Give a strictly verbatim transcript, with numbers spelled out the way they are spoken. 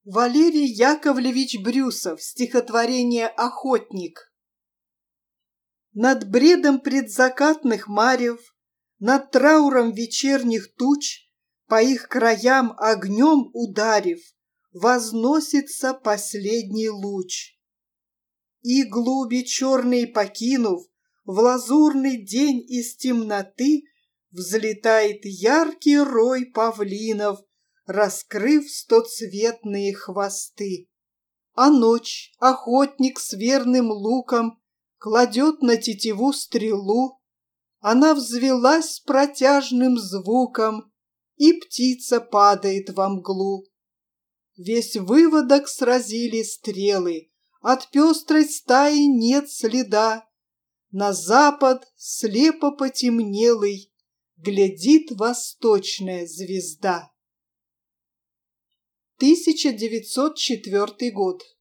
Валерий Яковлевич Брюсов. Стихотворение «Охотник». Над бредом предзакатных марев, над трауром вечерних туч, по их краям огнем ударив, возносится последний луч. И глуби черные покинув, в лазурный день из темноты взлетает яркий рой павлинов, раскрыв стоцветные хвосты. А ночь, охотник с верным луком, кладет на тетиву стрелу. Она взвелась с протяжным звуком, и птица падает во мглу. Весь выводок сразили стрелы, от пестрой стаи нет следа. На запад, слепо потемнелый, глядит восточная звезда. тысяча девятьсот четвёртый год.